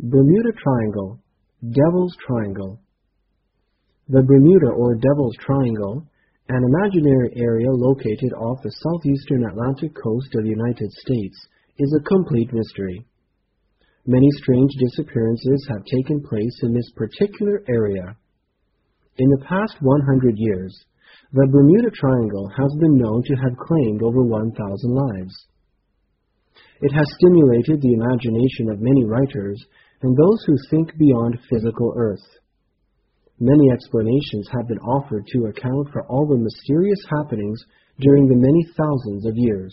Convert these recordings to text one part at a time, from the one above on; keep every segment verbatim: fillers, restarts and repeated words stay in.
Bermuda Triangle, Devil's Triangle. The Bermuda or Devil's Triangle, an imaginary area located off the southeastern Atlantic coast of the United States, is a complete mystery. Many strange disappearances have taken place in this particular area. In the past one hundred years, the Bermuda Triangle has been known to have claimed over one thousand lives. It has stimulated the imagination of many writers and those who think beyond physical Earth. Many explanations have been offered to account for all the mysterious happenings during the many thousands of years.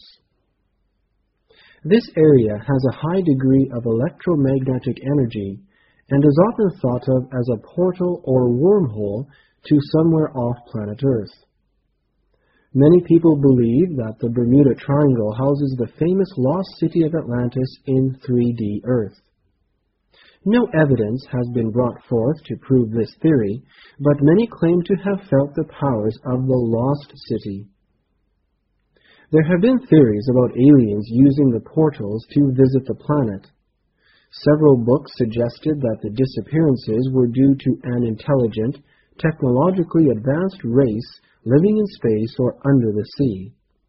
This area has a high degree of electromagnetic energy and is often thought of as a portal or wormhole to somewhere off planet Earth. Many people believe that the Bermuda Triangle houses the famous lost city of Atlantis in three D Earth. No evidence has been brought forth to prove this theory, but many claim to have felt the powers of the lost city. There have been theories about aliens using the portals to visit the planet. Several books suggested that the disappearances were due to an intelligent, technologically advanced race living in space or under the sea.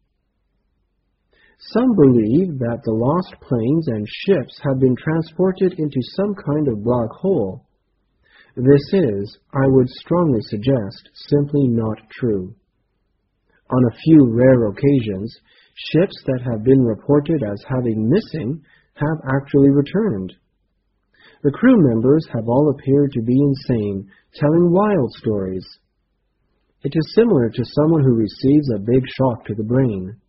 Some believe that the lost planes and ships have been transported into some kind of black hole. This is, I would strongly suggest, simply not true. On a few rare occasions, ships that have been reported as having missing have actually returned. The crew members have all appeared to be insane, telling wild stories. It is similar to someone who receives a big shock to the brain.